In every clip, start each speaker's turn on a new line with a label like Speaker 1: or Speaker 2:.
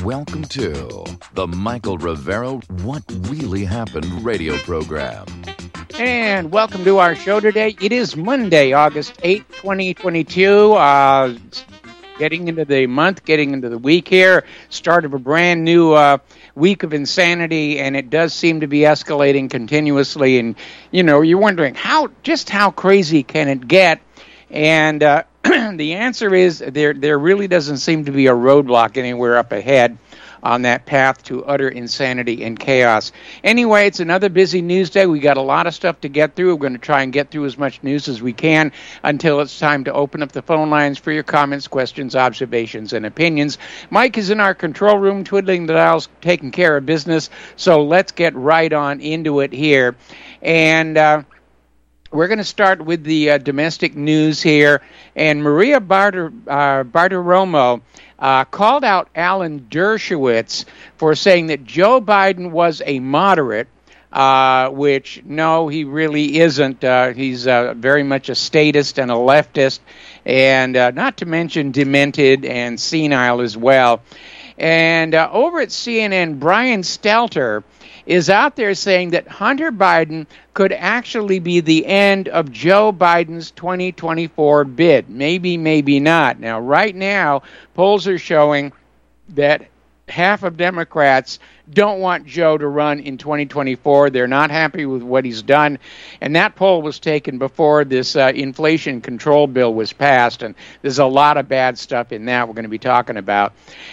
Speaker 1: Welcome to the Michael Rivera What Really Happened radio program.
Speaker 2: And welcome to our show today. It is Monday, August 8th, 2022. Getting into the month, getting into the week here. Start of a brand new week of insanity, and it does seem to be escalating continuously. And, you know, you're wondering, how crazy can it get? And the answer is there really doesn't seem to be a roadblock anywhere up ahead on that path to utter insanity and chaos. Anyway, it's another busy news day. We got a lot of stuff to get through. We're going to try and get through as much news as we can until it's time to open up the phone lines for your comments, questions, observations, and opinions. Mike is in our control room, twiddling the dials, taking care of business. So let's get right on into it here. And we're going to start with the domestic news here. And Maria Bartiromo called out Alan Dershowitz for saying that Joe Biden was a moderate, which, no, he really isn't. He's very much a statist and a leftist, and not to mention demented and senile as well. And over at CNN, Brian Stelter is out there saying that Hunter Biden could actually be the end of Joe Biden's 2024 bid. Maybe, maybe not. Now, right now, polls are showing that half of Democrats don't want Joe to run in 2024. They're not happy with what he's done. And that poll was taken before this inflation control bill was passed. And there's a lot of bad stuff in that we're going to be talking about.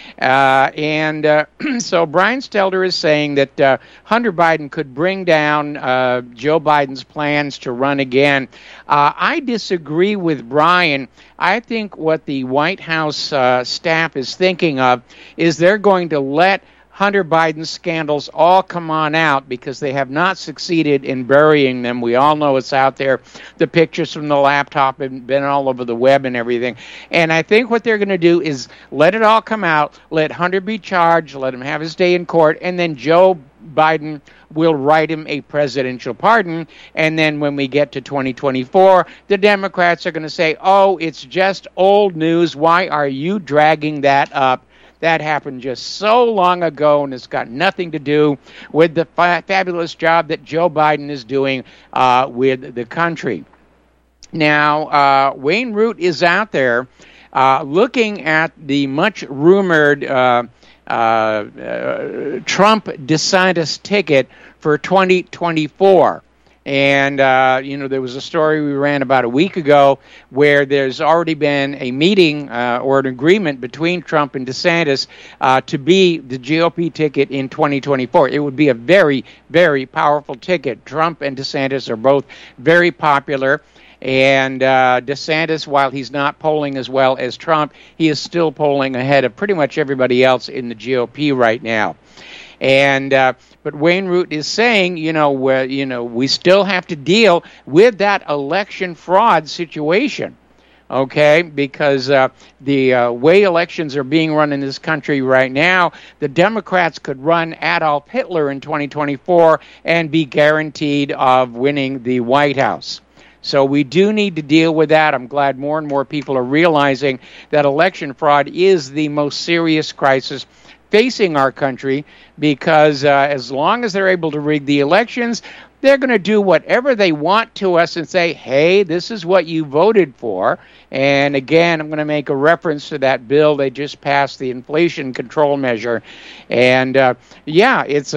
Speaker 2: So Brian Stelter is saying that Hunter Biden could bring down Joe Biden's plans to run again. I disagree with Brian. I think what the White House staff is thinking of is they're going to let Hunter Biden's scandals all come on out because they have not succeeded in burying them. We all know it's out there. The pictures from the laptop have been all over the web and everything. And I think what they're going to do is let it all come out, let Hunter be charged, let him have his day in court, and then Joe Biden will write him a presidential pardon. And then when we get to 2024, the Democrats are going to say, oh, it's just old news. Why are you dragging that up? That happened just so long ago, and it's got nothing to do with the fabulous job that Joe Biden is doing with the country. Now, Wayne Root is out there looking at the much-rumored Trump-DeSantis ticket for 2024. And, there was a story we ran about a week ago where there's already been a meeting or an agreement between Trump and DeSantis to be the GOP ticket in 2024. It would be a very, very powerful ticket. Trump and DeSantis are both very popular. And DeSantis, while he's not polling as well as Trump, he is still polling ahead of pretty much everybody else in the GOP right now. And but Wayne Root is saying, we still have to deal with that election fraud situation, okay? Because the way elections are being run in this country right now, the Democrats could run Adolf Hitler in 2024 and be guaranteed of winning the White House. So we do need to deal with that. I'm glad more and more people are realizing that election fraud is the most serious crisis facing our country, because as long as they're able to rig the elections, they're going to do whatever they want to us and say, hey, this is what you voted for. And again, I'm going to make a reference to that bill they just passed, the inflation control measure. And it's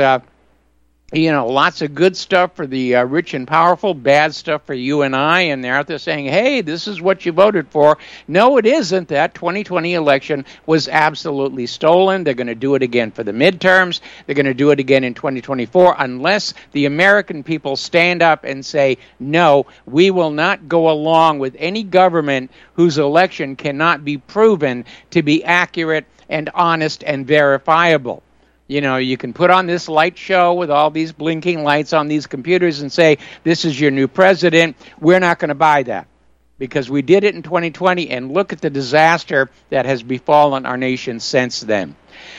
Speaker 2: lots of good stuff for the rich and powerful, bad stuff for you and I, and they're out there saying, hey, this is what you voted for. No, it isn't. That 2020 election was absolutely stolen. They're going to do it again for the midterms. They're going to do it again in 2024 unless the American people stand up and say, no, we will not go along with any government whose election cannot be proven to be accurate and honest and verifiable. You can put on this light show with all these blinking lights on these computers and say, this is your new president. We're not going to buy that because we did it in 2020, and look at the disaster that has befallen our nation since then.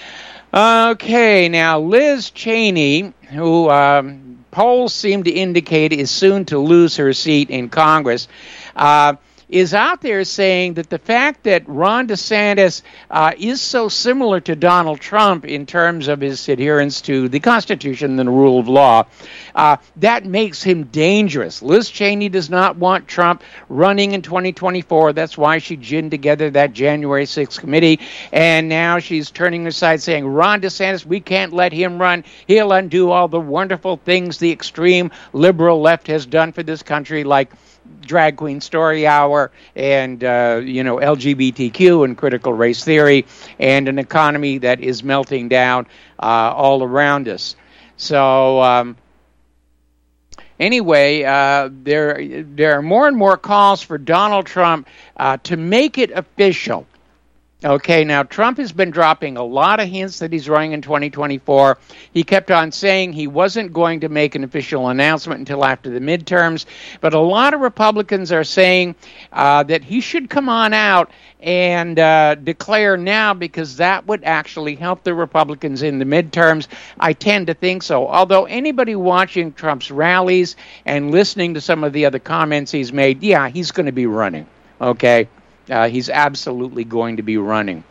Speaker 2: Okay, now Liz Cheney, who polls seem to indicate is soon to lose her seat in Congress, is out there saying that the fact that Ron DeSantis is so similar to Donald Trump in terms of his adherence to the Constitution and the rule of law, that makes him dangerous. Liz Cheney does not want Trump running in 2024. That's why she ginned together that January 6th committee, and now she's turning aside saying, Ron DeSantis, we can't let him run. He'll undo all the wonderful things the extreme liberal left has done for this country, like Drag Queen Story Hour and, LGBTQ and critical race theory and an economy that is melting down all around us. So anyway, there are more and more calls for Donald Trump to make it official. Okay, now Trump has been dropping a lot of hints that he's running in 2024. He kept on saying he wasn't going to make an official announcement until after the midterms, but a lot of Republicans are saying that he should come on out and declare now, because that would actually help the Republicans in the midterms. I tend to think so. Although anybody watching Trump's rallies and listening to some of the other comments he's made, yeah, he's going to be running, okay? He's absolutely going to be running.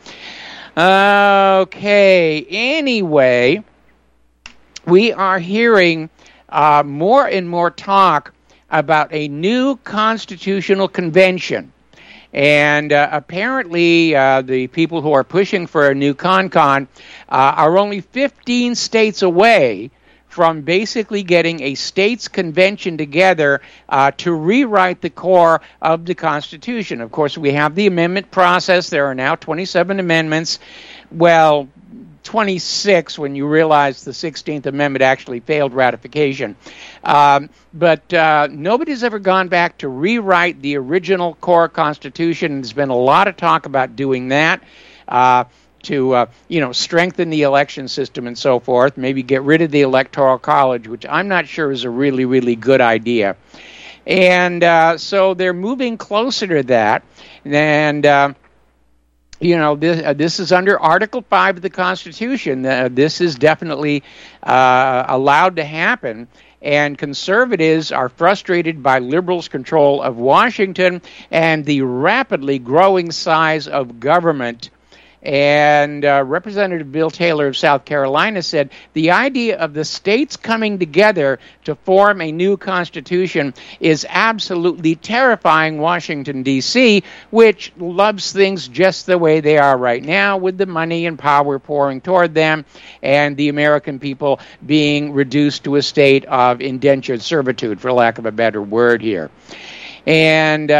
Speaker 2: Okay, anyway, we are hearing more and more talk about a new constitutional convention. And apparently the people who are pushing for a new CONCON are only 15 states away from basically getting a states convention together to rewrite the core of the Constitution. Of course, we have the amendment process. There are now 27 amendments. Well, 26 when you realize the 16th Amendment actually failed ratification. But nobody's ever gone back to rewrite the original core Constitution. There's been a lot of talk about doing that. To strengthen the election system and so forth, maybe get rid of the Electoral College, which I'm not sure is a really, really good idea. And so they're moving closer to that. And, this is under Article 5 of the Constitution. This is definitely allowed to happen. And conservatives are frustrated by liberals' control of Washington and the rapidly growing size of government. And Representative Bill Taylor of South Carolina said the idea of the states coming together to form a new constitution is absolutely terrifying Washington, D.C., which loves things just the way they are right now, with the money and power pouring toward them and the American people being reduced to a state of indentured servitude, for lack of a better word here. And,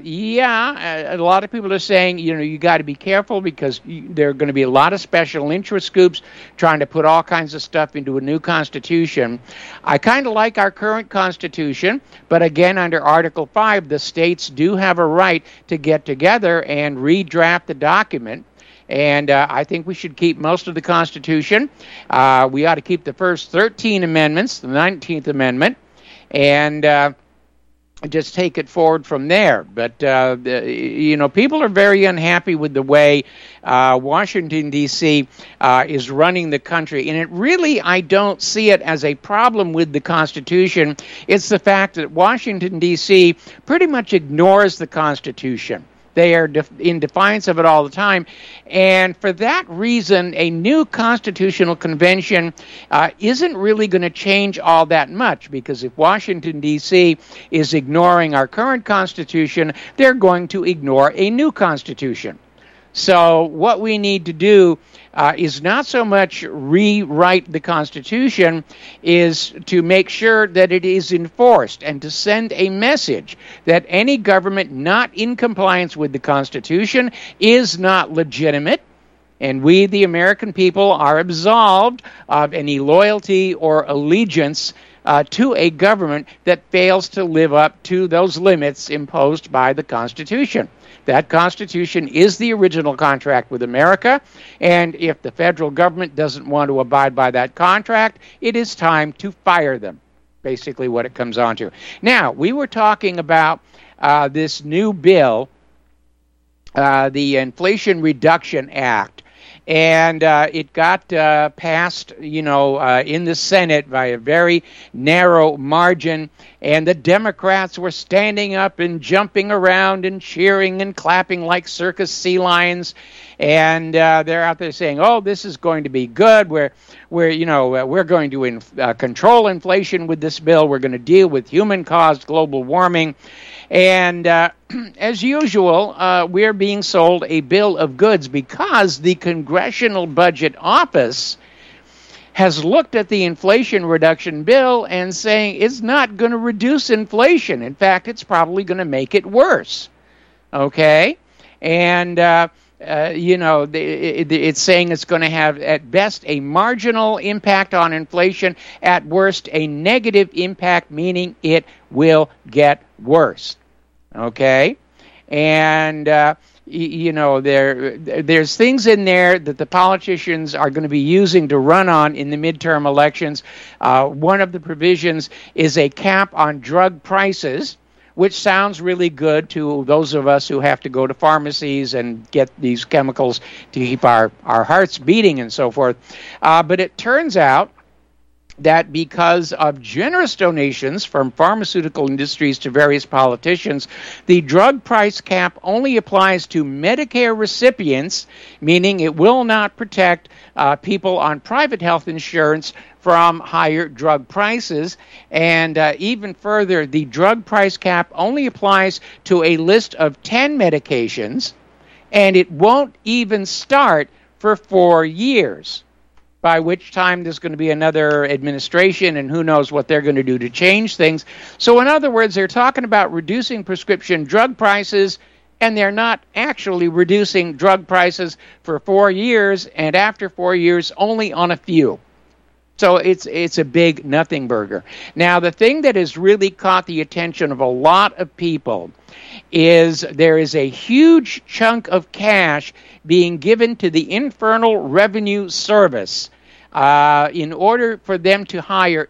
Speaker 2: a lot of people are saying, you got to be careful because there are going to be a lot of special interest groups trying to put all kinds of stuff into a new constitution. I kind of like our current constitution, but again, under Article 5, the states do have a right to get together and redraft the document. And I think we should keep most of the Constitution. We ought to keep the first 13 amendments, the 19th Amendment, and just take it forward from there. But, people are very unhappy with the way Washington, D.C. Is running the country. And I don't see it as a problem with the Constitution. It's the fact that Washington, D.C. pretty much ignores the Constitution. They are in defiance of it all the time. And for that reason, a new constitutional convention isn't really going to change all that much, because if Washington, D.C. is ignoring our current Constitution, they're going to ignore a new Constitution. So what we need to do is not so much rewrite the Constitution, is to make sure that it is enforced and to send a message that any government not in compliance with the Constitution is not legitimate, and we, the American people, are absolved of any loyalty or allegiance to a government that fails to live up to those limits imposed by the Constitution. That Constitution is the original contract with America, and if the federal government doesn't want to abide by that contract, it is time to fire them, basically what it comes on to. Now, we were talking about this new bill, the Inflation Reduction Act, and it got passed, in the Senate by a very narrow margin. and the Democrats were standing up and jumping around and cheering and clapping like circus sea lions, and they're out there saying, "Oh, this is going to be good. We're going to control inflation with this bill. We're going to deal with human-caused global warming." And as usual, we're being sold a bill of goods because the Congressional Budget Office has looked at the Inflation Reduction Bill and saying it's not going to reduce inflation. In fact, it's probably going to make it worse. Okay? And, it's saying it's going to have, at best, a marginal impact on inflation, at worst, a negative impact, meaning it will get worse. Okay? And, there's things in there that the politicians are going to be using to run on in the midterm elections. One of the provisions is a cap on drug prices, which sounds really good to those of us who have to go to pharmacies and get these chemicals to keep our hearts beating and so forth. But it turns out that because of generous donations from pharmaceutical industries to various politicians, the drug price cap only applies to Medicare recipients, meaning it will not protect people on private health insurance from higher drug prices. And even further, the drug price cap only applies to a list of 10 medications, and it won't even start for 4 years, by which time there's going to be another administration, and who knows what they're going to do to change things. So in other words, they're talking about reducing prescription drug prices, and they're not actually reducing drug prices for 4 years, and after 4 years, only on a few. So it's a big nothing burger. Now, the thing that has really caught the attention of a lot of people is there is a huge chunk of cash being given to the Internal Revenue Service in order for them to hire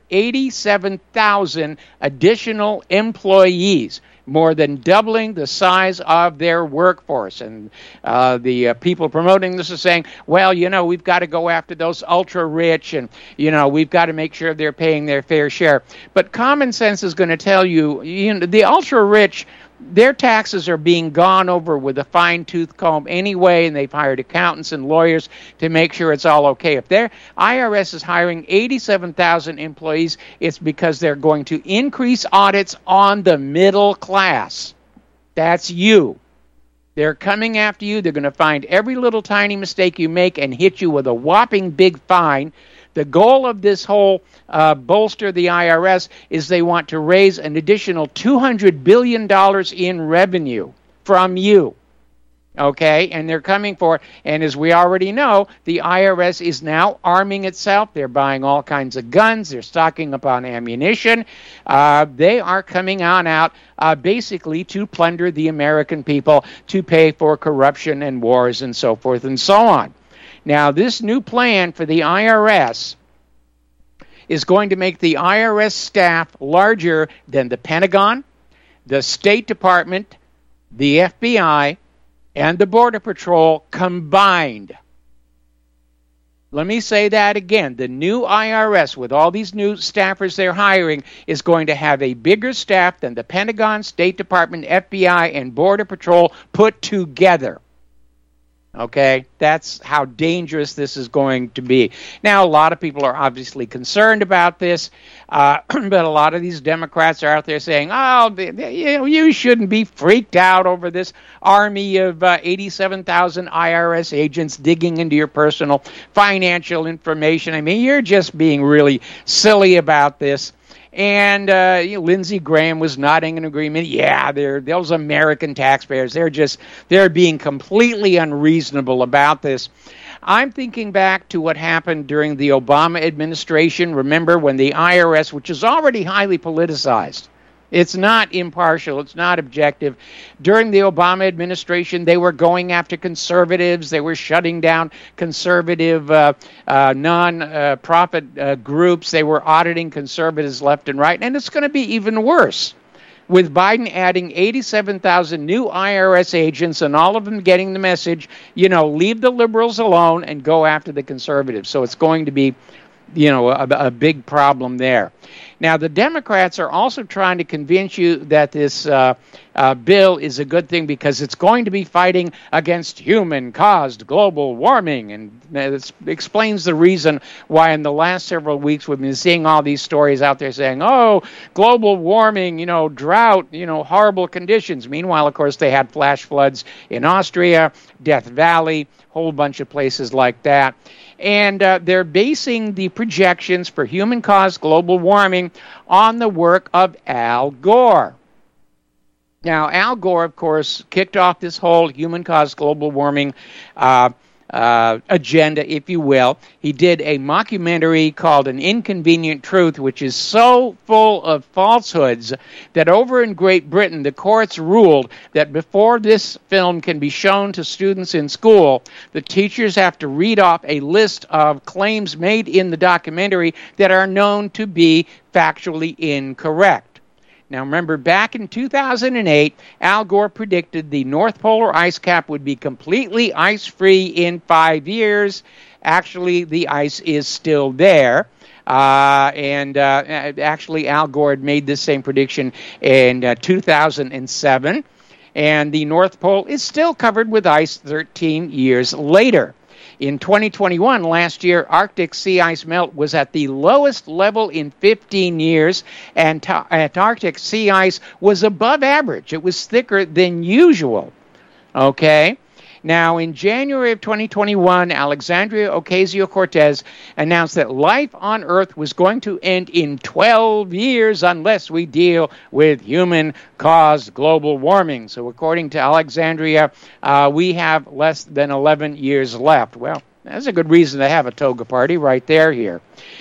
Speaker 2: 87,000 additional employees, more than doubling the size of their workforce. And the people promoting this are saying, well, we've got to go after those ultra-rich, and, we've got to make sure they're paying their fair share. But common sense is going to tell you, the ultra-rich, their taxes are being gone over with a fine-tooth comb anyway, and they've hired accountants and lawyers to make sure it's all okay. If their IRS is hiring 87,000 employees, it's because they're going to increase audits on the middle class. That's you. They're coming after you. They're going to find every little tiny mistake you make and hit you with a whopping big fine. The goal of this whole bolster the IRS is they want to raise an additional $200 billion in revenue from you. Okay, and they're coming for it. And as we already know, the IRS is now arming itself. They're buying all kinds of guns. They're stocking up on ammunition. They are coming out basically to plunder the American people, to pay for corruption and wars and so forth and so on. Now, this new plan for the IRS is going to make the IRS staff larger than the Pentagon, the State Department, the FBI, and the Border Patrol combined. Let me say that again. The new IRS, with all these new staffers they're hiring, is going to have a bigger staff than the Pentagon, State Department, FBI, and Border Patrol put together. Okay, that's how dangerous this is going to be. Now, a lot of people are obviously concerned about this, but a lot of these Democrats are out there saying, you shouldn't be freaked out over this army of 87,000 IRS agents digging into your personal financial information. I mean, you're just being really silly about this. And Lindsey Graham was nodding in agreement. Yeah, those American taxpayers, they're being completely unreasonable about this. I'm thinking back to what happened during the Obama administration. Remember when the IRS, which is already highly politicized, it's not impartial, it's not objective. During the Obama administration, they were going after conservatives. They were shutting down conservative non-profit groups. They were auditing conservatives left and right. And it's going to be even worse, with Biden adding 87,000 new IRS agents and all of them getting the message, leave the liberals alone and go after the conservatives. So it's going to be, a big problem there. Now, the Democrats are also trying to convince you that this bill is a good thing because it's going to be fighting against human-caused global warming. And it explains the reason why in the last several weeks we've been seeing all these stories out there saying, oh, global warming, drought, horrible conditions. Meanwhile, of course, they had flash floods in Austria, Death Valley, whole bunch of places like that. And they're basing the projections for human-caused global warming on the work of Al Gore. Now, Al Gore, of course, kicked off this whole human-caused global warming agenda, if you will. He did a mockumentary called An Inconvenient Truth, which is so full of falsehoods that over in Great Britain, the courts ruled that before this film can be shown to students in school, the teachers have to read off a list of claims made in the documentary that are known to be factually incorrect. Now, remember, back in 2008, Al Gore predicted the North Polar ice cap would be completely ice-free in 5 years. Actually, the ice is still there. Actually, Al Gore had made this same prediction in 2007. And the North Pole is still covered with ice 13 years later. In 2021, last year, Arctic sea ice melt was at the lowest level in 15 years, and Antarctic sea ice was above average. It was thicker than usual. Okay? Now, in January of 2021, Alexandria Ocasio-Cortez announced that life on Earth was going to end in 12 years unless we deal with human-caused global warming. So according to Alexandria, we have less than 11 years left. Well, that's a good reason to have a toga party right there here.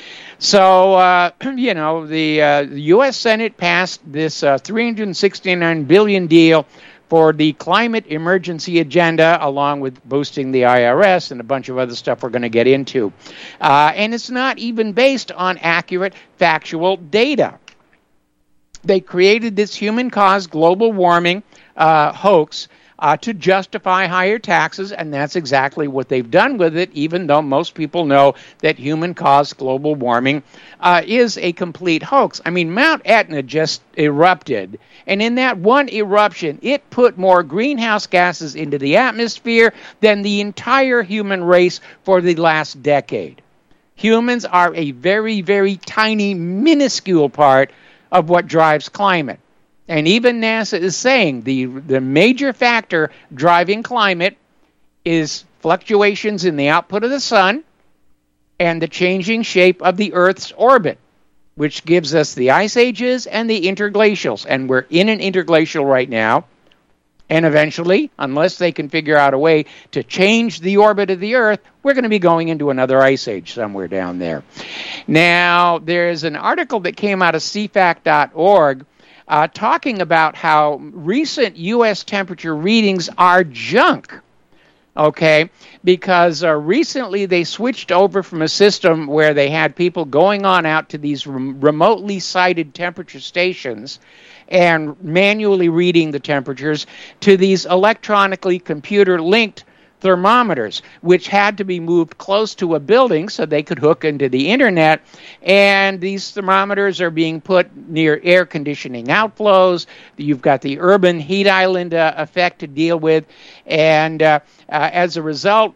Speaker 2: So, the U.S. Senate passed this $369 billion deal for the climate emergency agenda, along with boosting the IRS and a bunch of other stuff we're going to get into. And it's not even based on accurate, factual data. They created this human-caused global warming hoax to justify higher taxes, and that's exactly what they've done with it, even though most people know that human-caused global warming is a complete hoax. I mean, Mount Etna just erupted, and in that one eruption, it put more greenhouse gases into the atmosphere than the entire human race for the last decade. Humans are a very, very tiny, minuscule part of what drives climate. And even NASA is saying the major factor driving climate is fluctuations in the output of the sun and the changing shape of the Earth's orbit, which gives us the ice ages and the interglacials. And we're in an interglacial right now. And eventually, unless they can figure out a way to change the orbit of the Earth, we're going to be going into another ice age somewhere down there. Now, there's an article that came out of CFAC.org talking about how recent U.S. temperature readings are junk, okay, because recently they switched over from a system where they had people going on out to these remotely sited temperature stations and manually reading the temperatures to these electronically computer-linked thermometers, which had to be moved close to a building so they could hook into the internet. And these thermometers are being put near air conditioning outflows. You've got the urban heat island effect to deal with. And as a result,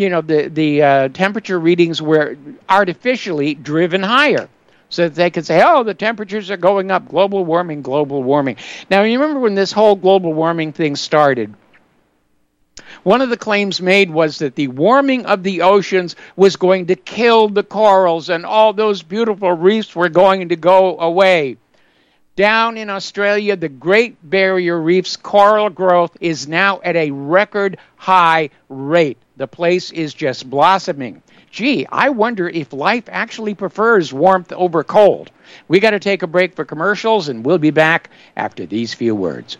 Speaker 2: the temperature readings were artificially driven higher, so that they could say, oh, the temperatures are going up, global warming, global warming. Now, you remember when this whole global warming thing started, one of the claims made was that the warming of the oceans was going to kill the corals and all those beautiful reefs were going to go away. Down in Australia, the Great Barrier Reef's coral growth is now at a record high rate. The place is just blossoming. Gee, I wonder if life actually prefers warmth over cold. We got to take a break for commercials, and we'll be back after these few words.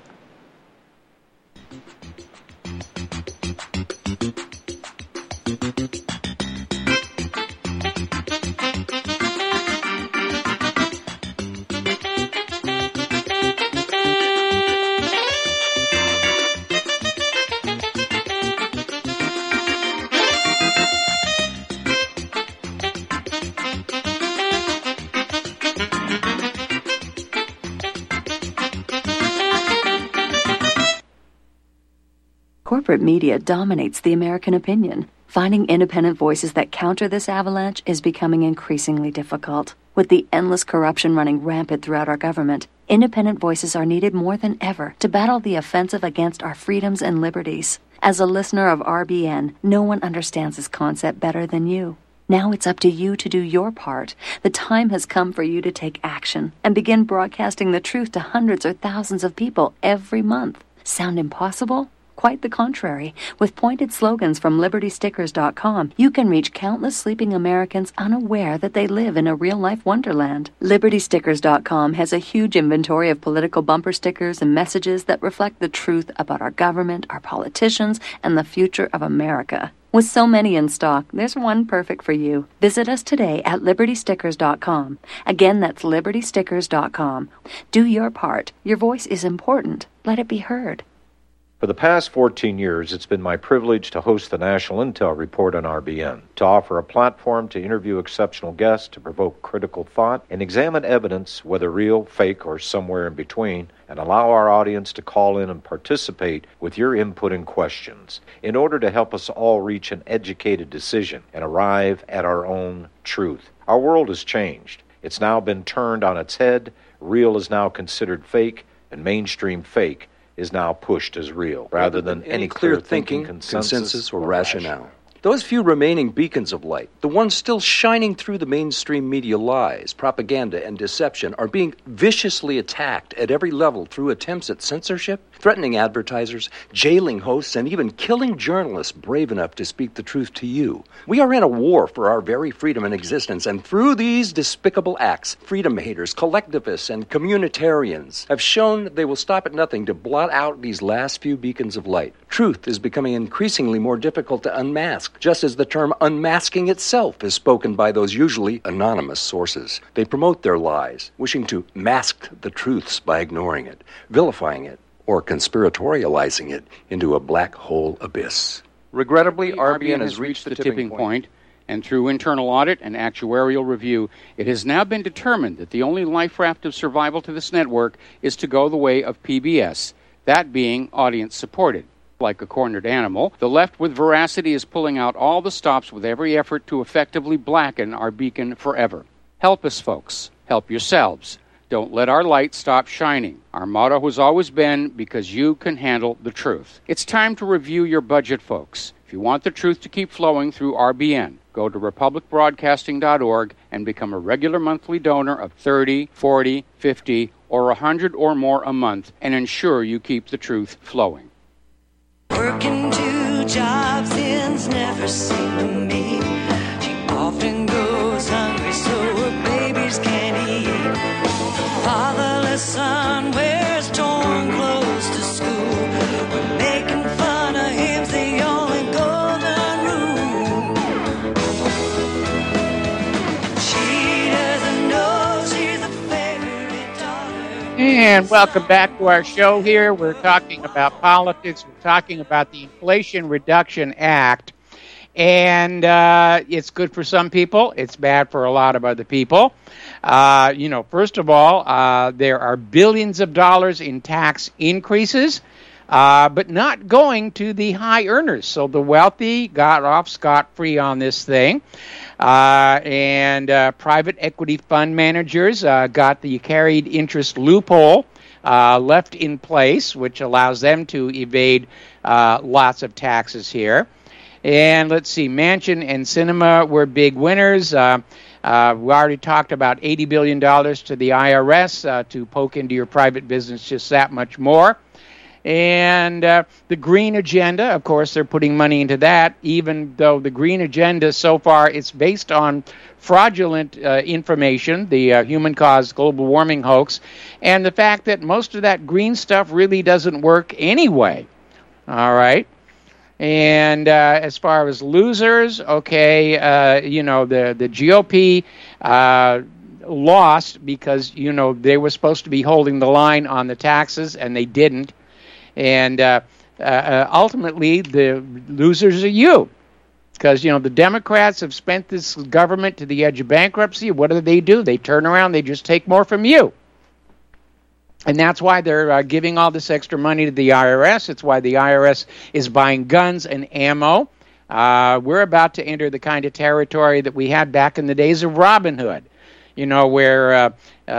Speaker 3: Corporate media dominates the American opinion. Finding independent voices that counter this avalanche is becoming increasingly difficult. With the endless corruption running rampant throughout our government, independent voices are needed more than ever to battle the offensive against our freedoms and liberties. As a listener of RBN, no one understands this concept better than you. Now it's up to you to do your part. The time has come for you to take action and begin broadcasting the truth to hundreds or thousands of people every month. Sound impossible? Quite the contrary. With pointed slogans from LibertyStickers.com, you can reach countless sleeping Americans unaware that they live in a real-life wonderland. LibertyStickers.com has a huge inventory of political bumper stickers and messages that reflect the truth about our government, our politicians, and the future of America. With so many in stock, there's one perfect for you. Visit us today at LibertyStickers.com. Again, that's LibertyStickers.com. Do your part. Your voice is important. Let it be heard.
Speaker 4: For the past 14 years, it's been my privilege to host the National Intel Report on RBN, to offer a platform to interview exceptional guests, to provoke critical thought, and examine evidence, whether real, fake, or somewhere in between, and allow our audience to call in and participate with your input and questions in order to help us all reach an educated decision and arrive at our own truth. Our world has changed. It's now been turned on its head. Real is now considered fake, and mainstream fake is now pushed as real, rather than any clear thinking, consensus, or rationale.
Speaker 5: Those few remaining beacons of light, the ones still shining through the mainstream media lies, propaganda, and deception, are being viciously attacked at every level through attempts at censorship, threatening advertisers, jailing hosts, and even killing journalists brave enough to speak the truth to you. We are in a war for our very freedom and existence, and through these despicable acts, freedom haters, collectivists, and communitarians have shown they will stop at nothing to blot out these last few beacons of light. Truth is becoming increasingly more difficult to unmask, just as the term unmasking itself is spoken by those usually anonymous sources. They promote their lies, wishing to mask the truths by ignoring it, vilifying it, or conspiratorializing it into a black hole abyss.
Speaker 6: Regrettably, RBN has reached the tipping point, and through internal audit and actuarial review, it has now been determined that the only life raft of survival to this network is to go the way of PBS, that being audience-supported. Like a cornered animal, the left with veracity is pulling out all the stops with every effort to effectively blacken our beacon forever. Help us, folks. Help yourselves. Don't let our light stop shining. Our motto has always been, because you can handle the truth. It's time to review your budget, folks. If you want the truth to keep flowing through RBN, go to republicbroadcasting.org and become a regular monthly donor of $30, $40, $50, or $100 or more a month and ensure you keep the truth flowing.
Speaker 7: Working 2 jobs ends never seem to meet. She often goes hungry so her babies can't eat. Fatherless son wears torn clothes to school. We're making fun of him's the only golden rule. She doesn't know she's a favorite daughter.
Speaker 2: And welcome back to our show here. We're talking about politics. We're talking about the Inflation Reduction Act. And it's good for some people. It's bad for a lot of other people. First of all, there are billions of dollars in tax increases, but not going to the high earners. So the wealthy got off scot-free on this thing. And private equity fund managers got the carried interest loophole left in place, which allows them to evade lots of taxes here. And let's see, Manchin and Sinema were big winners. We already talked about $80 billion to the IRS to poke into your private business just that much more. And the green agenda, of course, they're putting money into that, even though the green agenda so far it's based on fraudulent information, the human-caused global warming hoax, and the fact that most of that green stuff really doesn't work anyway. All right. And as far as losers, okay, the GOP lost because, they were supposed to be holding the line on the taxes, and they didn't. And ultimately, the losers are you. Because, the Democrats have spent this government to the edge of bankruptcy. What do? They turn around, they just take more from you. And that's why they're giving all this extra money to the IRS. It's why the IRS is buying guns and ammo. We're about to enter the kind of territory that we had back in the days of Robin Hood, where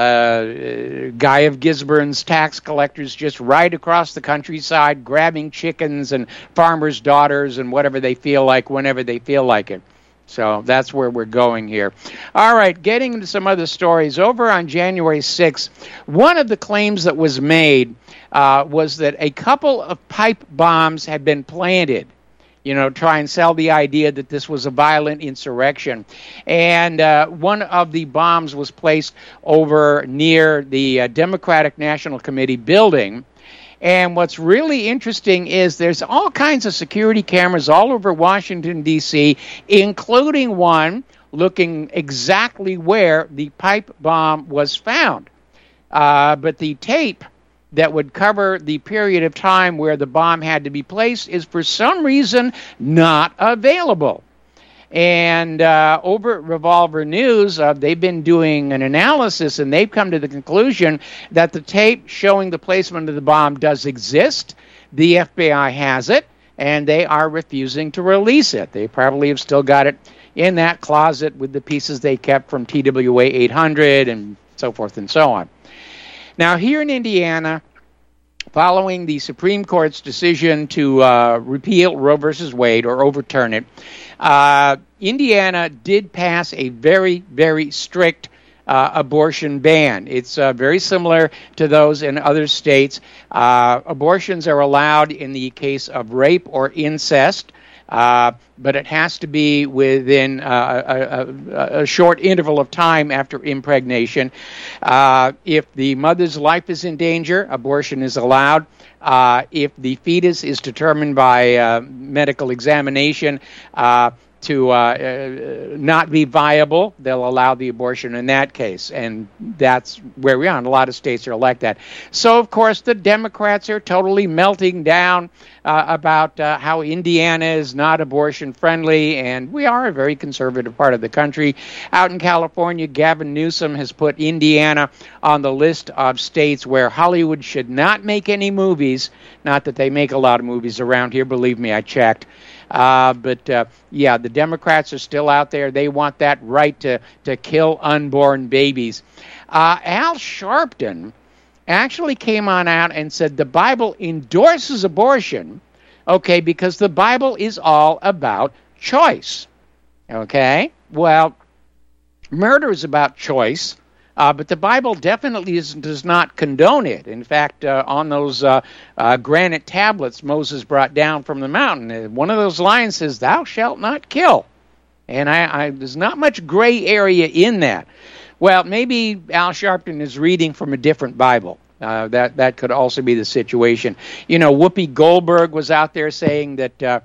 Speaker 2: Guy of Gisborne's tax collectors just ride across the countryside grabbing chickens and farmers' daughters and whatever they feel like whenever they feel like it. So that's where we're going here. All right, getting into some other stories. Over on January 6th, one of the claims that was made was that a couple of pipe bombs had been planted, try and sell the idea that this was a violent insurrection. And one of the bombs was placed over near the Democratic National Committee building. And what's really interesting is there's all kinds of security cameras all over Washington, D.C., including one looking exactly where the pipe bomb was found. But the tape that would cover the period of time where the bomb had to be placed is for some reason not available. And over at Revolver News, they've been doing an analysis, and they've come to the conclusion that the tape showing the placement of the bomb does exist. The FBI has it, and they are refusing to release it. They probably have still got it in that closet with the pieces they kept from TWA 800 and so forth and so on. Now, here in Indiana, following the Supreme Court's decision to repeal Roe v. Wade or overturn it, Indiana did pass a very, very strict abortion ban. It's very similar to those in other states. Abortions are allowed in the case of rape or incest, but it has to be within a short interval of time after impregnation. If the mother's life is in danger, abortion is allowed. If the fetus is determined by medical examination to not be viable, they'll allow the abortion in that case. And that's where we are. And a lot of states are like that. So, of course, the Democrats are totally melting down about how Indiana is not abortion-friendly, and we are a very conservative part of the country. Out in California, Gavin Newsom has put Indiana on the list of states where Hollywood should not make any movies. Not that they make a lot of movies around here, believe me, I checked. But the Democrats are still out there. They want that right to kill unborn babies. Al Sharpton actually came on out and said the Bible endorses abortion, because the Bible is all about choice. Okay? Well, murder is about choice. But the Bible definitely does not condone it. In fact, on those granite tablets Moses brought down from the mountain, one of those lines says, "Thou shalt not kill." And there's not much gray area in that. Well, maybe Al Sharpton is reading from a different Bible. That could also be the situation. Whoopi Goldberg was out there saying that,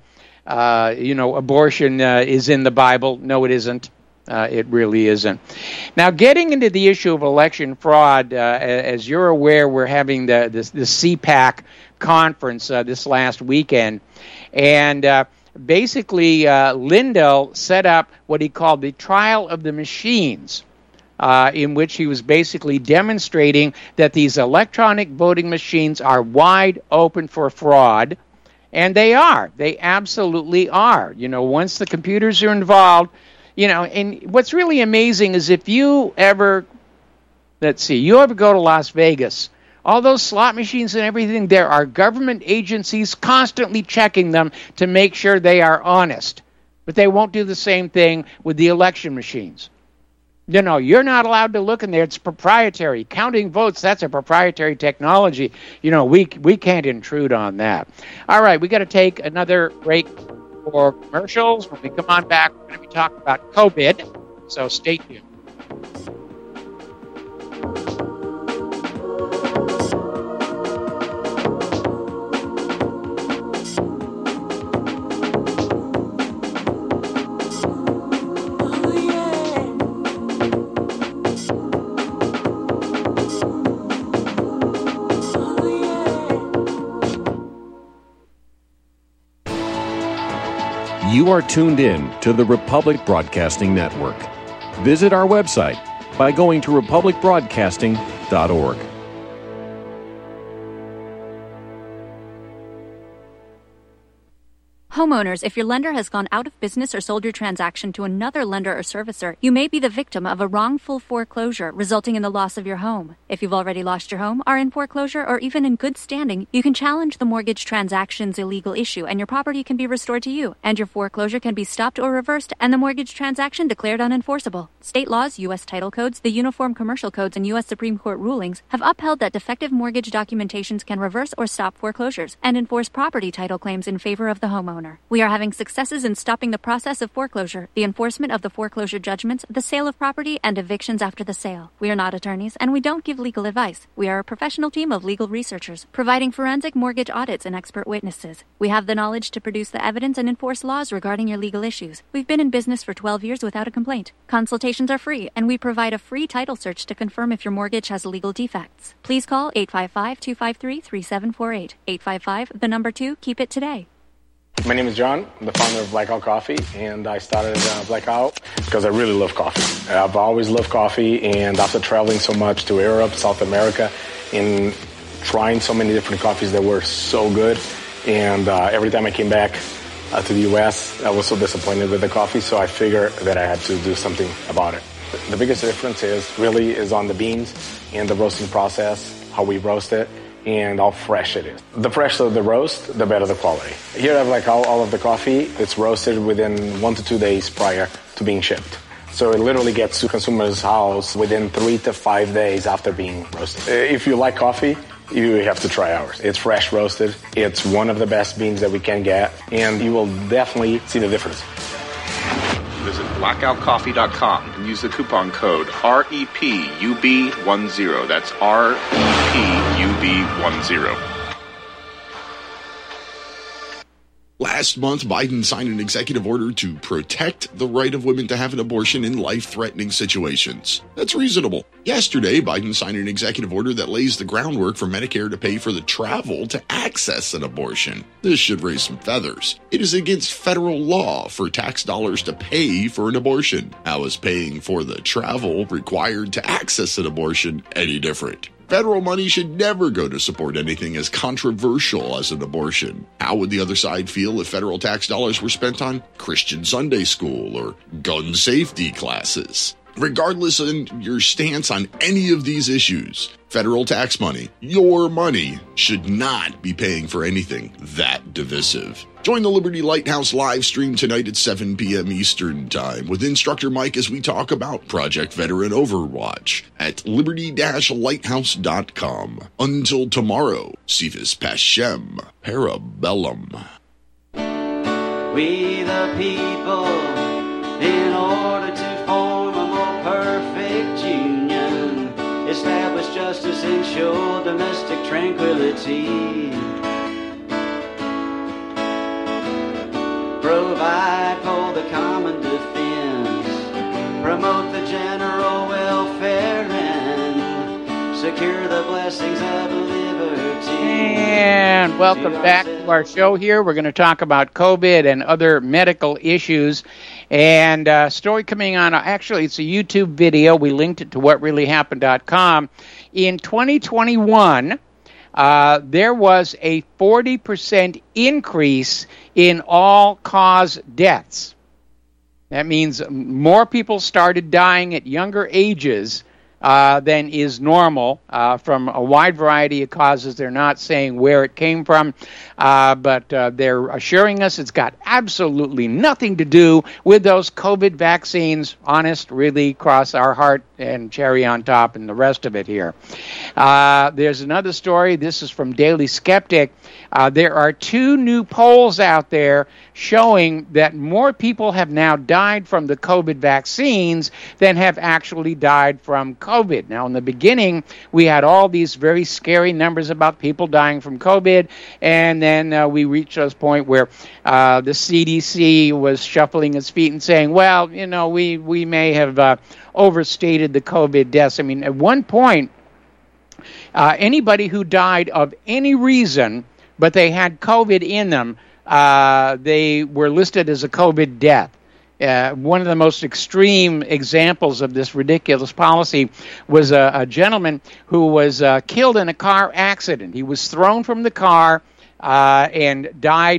Speaker 2: abortion is in the Bible. No, it isn't. It really isn't. Now, getting into the issue of election fraud, as you're aware, we're having the CPAC conference this last weekend. And basically, Lindell set up what he called the trial of the machines, in which he was basically demonstrating that these electronic voting machines are wide open for fraud. And they are. They absolutely are. Once the computers are involved, and what's really amazing is if you ever go to Las Vegas, all those slot machines and everything, there are government agencies constantly checking them to make sure they are honest. But they won't do the same thing with the election machines. You're not allowed to look in there. It's proprietary. Counting votes, that's a proprietary technology. We can't intrude on that. All right, we got to take another break for commercials. When we come on back, we're going to be talking about COVID, so stay tuned.
Speaker 8: You are tuned in to the Republic Broadcasting Network. Visit our website by going to republicbroadcasting.org.
Speaker 9: Homeowners, if your lender has gone out of business or sold your transaction to another lender or servicer, you may be the victim of a wrongful foreclosure, resulting in the loss of your home. If you've already lost your home, are in foreclosure, or even in good standing, you can challenge the mortgage transaction's illegal issue, and your property can be restored to you, and your foreclosure can be stopped or reversed, and the mortgage transaction declared unenforceable. State laws, U.S. title codes, the Uniform Commercial Codes, and U.S. Supreme Court rulings have upheld that defective mortgage documentations can reverse or stop foreclosures and enforce property title claims in favor of the homeowner. We are having successes in stopping the process of foreclosure, the enforcement of the foreclosure judgments, the sale of property, and evictions after the sale. We are not attorneys, and we don't give legal advice. We are a professional team of legal researchers, providing forensic mortgage audits and expert witnesses. We have the knowledge to produce the evidence and enforce laws regarding your legal issues. We've been in business for 12 years without a complaint. Consultations are free, and we provide a free title search to confirm if your mortgage has legal defects. Please call 855-253-3748. 855, 2, keep it today.
Speaker 10: My name is John. I'm the founder of Blackout Coffee, and I started Blackout because I really love coffee. I've always loved coffee, and after traveling so much to Europe, South America, and trying so many different coffees that were so good, and every time I came back to the U.S., I was so disappointed with the coffee, so I figured that I had to do something about it. The biggest difference is on the beans and the roasting process, how we roast it, and how fresh it is. The fresher the roast, the better the quality. Here I have like all of the coffee. It's roasted within 1 to 2 days prior to being shipped. So it literally gets to consumers' house within 3 to 5 days after being roasted. If you like coffee, you have to try ours. It's fresh roasted. It's one of the best beans that we can get, and you will definitely see the difference.
Speaker 11: Visit blackoutcoffee.com and use the coupon code REPUB10. That's REPUB10.
Speaker 12: Last month, Biden signed an executive order to protect the right of women to have an abortion in life-threatening situations. That's reasonable. Yesterday, Biden signed an executive order that lays the groundwork for Medicare to pay for the travel to access an abortion. This should raise some feathers. It is against federal law for tax dollars to pay for an abortion. How is paying for the travel required to access an abortion any different? Federal money should never go to support anything as controversial as an abortion. How would the other side feel if federal tax dollars were spent on Christian Sunday school or gun safety classes? Regardless of your stance on any of these issues, federal tax money, your money, should not be paying for anything that divisive. Join the Liberty Lighthouse live stream tonight at 7 p.m. Eastern Time with Instructor Mike as we talk about Project Veteran Overwatch at liberty-lighthouse.com. Until tomorrow, Cephas Pashem, Parabellum.
Speaker 13: We the people, in order to form a more perfect union, establish justice, ensure domestic tranquility, provide for the common defense, promote the general welfare, and secure the blessings of liberty.
Speaker 2: And welcome back to our show here. We're going to talk about COVID and other medical issues. And a story coming on, actually, it's a YouTube video. We linked it to whatreallyhappened.com. In 2021, there was a 40% increase in all-cause deaths. That means more people started dying at younger ages than is normal from a wide variety of causes. They're not saying where it came from, but they're assuring us it's got absolutely nothing to do with those COVID vaccines. Honest, really, cross our heart and cherry on top and the rest of it here. There's another story. This is from Daily Skeptic. There are 2 new polls out there showing that more people have now died from the COVID vaccines than have actually died from COVID. Now, in the beginning, we had all these very scary numbers about people dying from COVID, and then we reached this point where the CDC was shuffling its feet and saying, well, you know, we may have overstated the COVID deaths. I mean, at one point, anybody who died of any reason, but they had COVID in them, they were listed as a COVID death. One of the most extreme examples of this ridiculous policy was a gentleman who was killed in a car accident. He was thrown from the car and died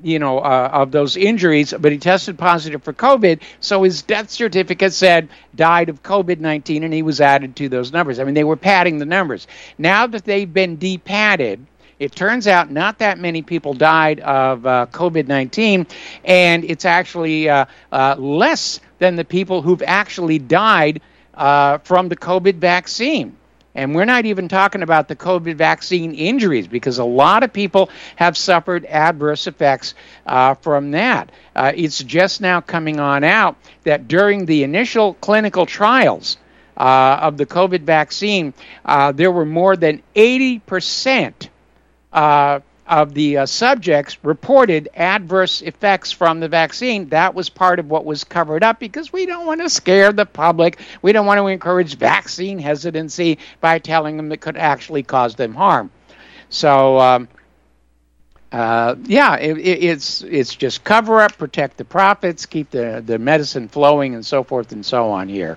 Speaker 2: of those injuries, but he tested positive for COVID, so his death certificate said died of COVID-19, and he was added to those numbers. I mean, they were padding the numbers. Now that they've been de-padded, it turns out not that many people died of COVID-19, and it's actually less than the people who've actually died from the COVID vaccine. And we're not even talking about the COVID vaccine injuries, because a lot of people have suffered adverse effects from that. It's just now coming on out that during the initial clinical trials of the COVID vaccine, there were more than 80% of the subjects reported adverse effects from the vaccine. That was part of what was covered up, because we don't want to scare the public. We don't want to encourage vaccine hesitancy by telling them that could actually cause them harm. So, it's just cover up, protect the profits, keep the medicine flowing, and so forth and so on here.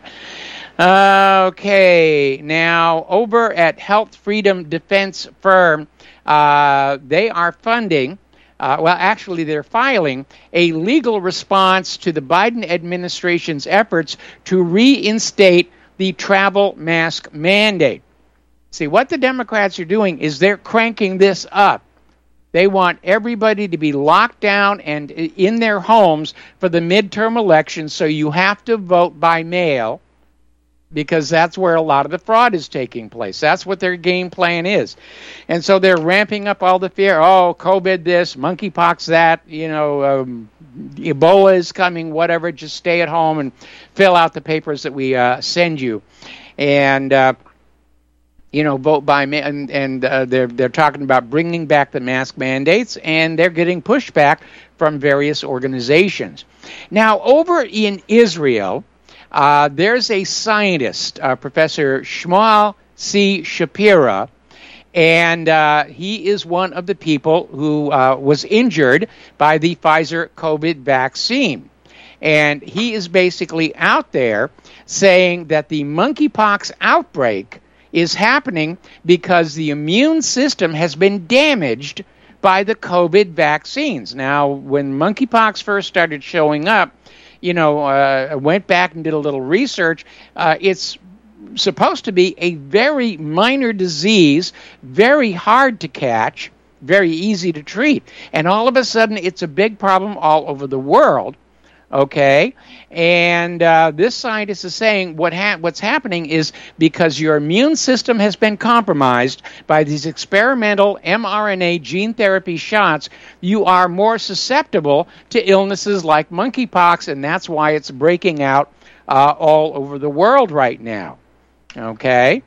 Speaker 2: Okay, now over at Health Freedom Defense Firm, they are funding, they're filing a legal response to the Biden administration's efforts to reinstate the travel mask mandate. See, what the Democrats are doing is they're cranking this up. They want everybody to be locked down and in their homes for the midterm elections, so you have to vote by mail, because that's where a lot of the fraud is taking place. That's what their game plan is. And so they're ramping up all the fear. Oh, COVID this, monkeypox that, Ebola is coming, whatever. Just stay at home and fill out the papers that we send you. And, vote by mail. And they're talking about bringing back the mask mandates, and they're getting pushback from various organizations. Now, over in Israel, there's a scientist, Professor Shmuel C. Shapira, and he is one of the people who was injured by the Pfizer COVID vaccine. And he is basically out there saying that the monkeypox outbreak is happening because the immune system has been damaged by the COVID vaccines. Now, when monkeypox first started showing up, I went back and did a little research. It's supposed to be a very minor disease, very hard to catch, very easy to treat. And all of a sudden, it's a big problem all over the world. Okay? And this scientist is saying what's happening is because your immune system has been compromised by these experimental mRNA gene therapy shots, you are more susceptible to illnesses like monkeypox, and that's why it's breaking out all over the world right now. Okay?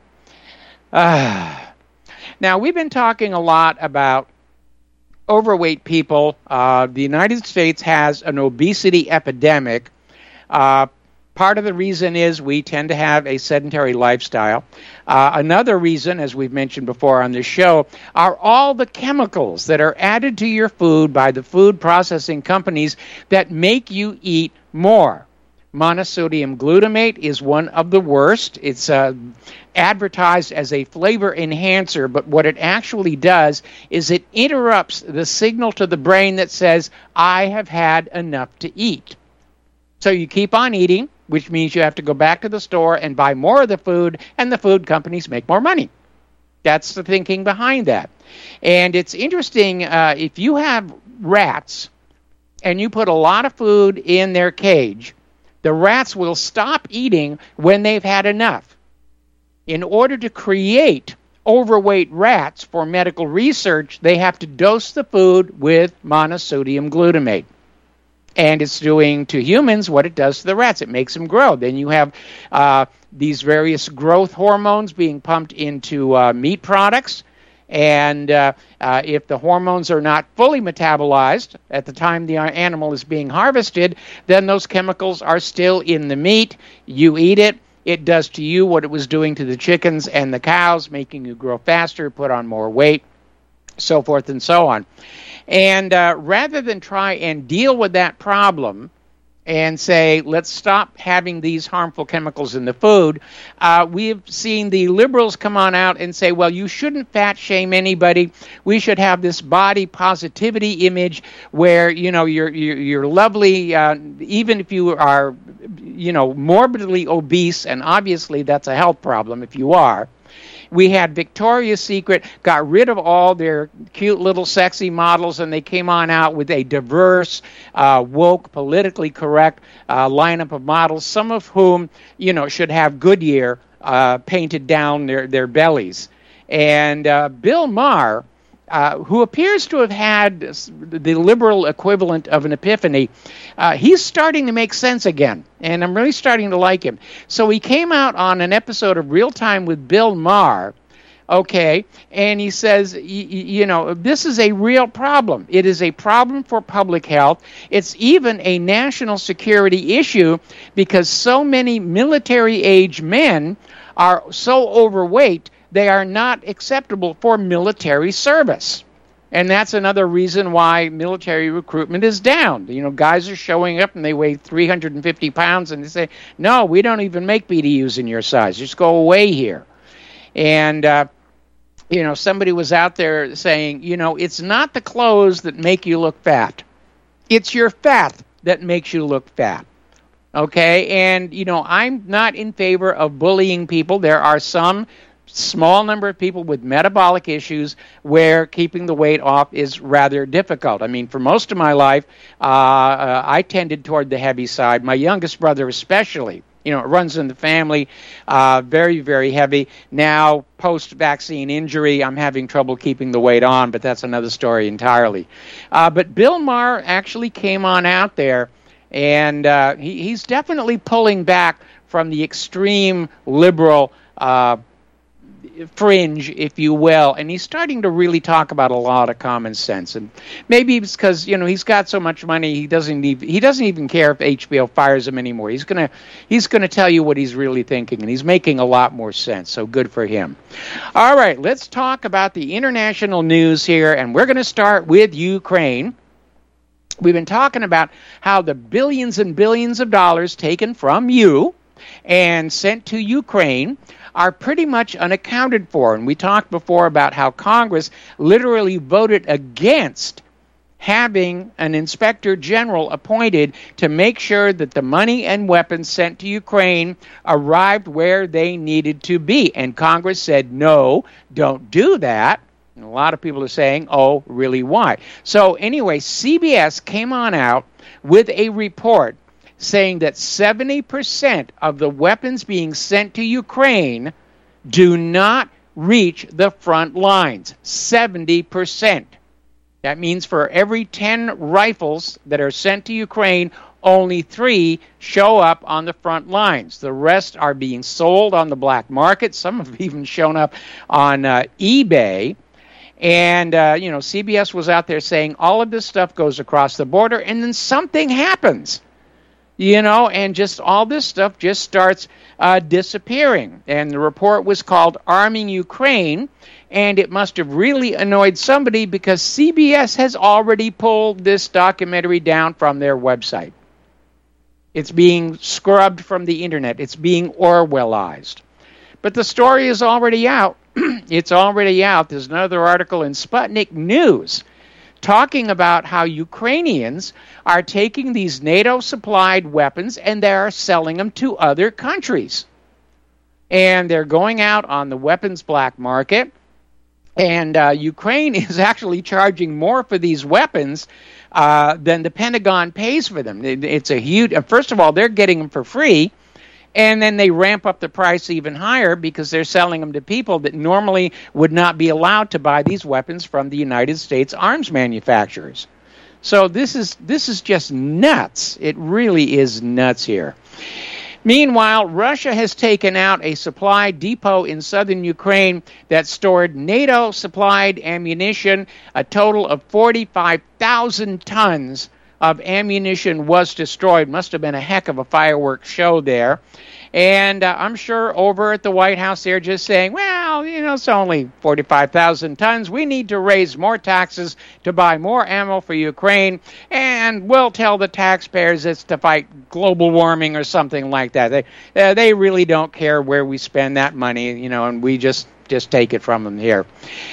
Speaker 2: Now, we've been talking a lot about overweight people. The United States has an obesity epidemic. Part of the reason is we tend to have a sedentary lifestyle. Another reason, as we've mentioned before on this show, are all the chemicals that are added to your food by the food processing companies that make you eat more. Monosodium glutamate is one of the worst. It's advertised as a flavor enhancer, but what it actually does is it interrupts the signal to the brain that says, I have had enough to eat. So you keep on eating, which means you have to go back to the store and buy more of the food, and the food companies make more money. That's the thinking behind that. And it's interesting, if you have rats and you put a lot of food in their cage, the rats will stop eating when they've had enough. In order to create overweight rats for medical research, they have to dose the food with monosodium glutamate. And it's doing to humans what it does to the rats. It makes them grow. Then you have these various growth hormones being pumped into meat products. And if the hormones are not fully metabolized at the time the animal is being harvested, then those chemicals are still in the meat. You eat it. It does to you what it was doing to the chickens and the cows, making you grow faster, put on more weight, so forth and so on. And rather than try and deal with that problem and say, let's stop having these harmful chemicals in the food. We've seen the liberals come on out and say, well, you shouldn't fat shame anybody. We should have this body positivity image where, you're lovely, even if you are, morbidly obese, and obviously that's a health problem if you are. We had Victoria's Secret got rid of all their cute little sexy models, and they came on out with a diverse, woke, politically correct lineup of models, some of whom, should have Goodyear painted down their bellies. And Bill Maher, who appears to have had the liberal equivalent of an epiphany, he's starting to make sense again, and I'm really starting to like him. So he came out on an episode of Real Time with Bill Maher, okay, and he says, this is a real problem. It is a problem for public health. It's even a national security issue because so many military-age men are so overweight they are not acceptable for military service. And that's another reason why military recruitment is down. Guys are showing up and they weigh 350 pounds and they say, no, we don't even make BDUs in your size. Just go away here. And, somebody was out there saying, it's not the clothes that make you look fat. It's your fat that makes you look fat. Okay? And, I'm not in favor of bullying people. There are some small number of people with metabolic issues where keeping the weight off is rather difficult. I mean, for most of my life, I tended toward the heavy side. My youngest brother especially, it runs in the family, very, very heavy. Now, post-vaccine injury, I'm having trouble keeping the weight on, but that's another story entirely. But Bill Maher actually came on out there, and he's definitely pulling back from the extreme liberal fringe, if you will, and he's starting to really talk about a lot of common sense. And maybe it's because he's got so much money he doesn't even care if HBO fires him anymore. He's gonna tell you what he's really thinking, and he's making a lot more sense. So good for him. All right, let's talk about the international news here, and we're going to start with Ukraine. We've been talking about how the billions and billions of dollars taken from you and sent to Ukraine are pretty much unaccounted for. And we talked before about how Congress literally voted against having an inspector general appointed to make sure that the money and weapons sent to Ukraine arrived where they needed to be. And Congress said, no, don't do that. And a lot of people are saying, oh, really, why? So anyway, CBS came on out with a report saying that 70% of the weapons being sent to Ukraine do not reach the front lines. 70%. That means for every 10 rifles that are sent to Ukraine, only 3 show up on the front lines. The rest are being sold on the black market. Some have even shown up on eBay. And, CBS was out there saying all of this stuff goes across the border, and then something happens. And just all this stuff just starts disappearing. And the report was called Arming Ukraine, and it must have really annoyed somebody because CBS has already pulled this documentary down from their website. It's being scrubbed from the internet. It's being Orwellized. But the story is already out. It's already out. There's another article in Sputnik News talking about how Ukrainians are taking these NATO-supplied weapons and they are selling them to other countries. And they're going out on the weapons black market. And Ukraine is actually charging more for these weapons than the Pentagon pays for them. It's a huge... First of all, they're getting them for free. And then they ramp up the price even higher because they're selling them to people that normally would not be allowed to buy these weapons from the United States arms manufacturers. So this is just nuts. It really is nuts here. Meanwhile, Russia has taken out a supply depot in southern Ukraine that stored NATO-supplied ammunition, a total of 45,000 tons of ammunition was destroyed. Must have been a heck of a fireworks show there. And I'm sure over at the White House they're just saying, well, it's only 45,000 tons. We need to raise more taxes to buy more ammo for Ukraine, and we'll tell the taxpayers it's to fight global warming or something like that. They really don't care where we spend that money, and we just take it from them here.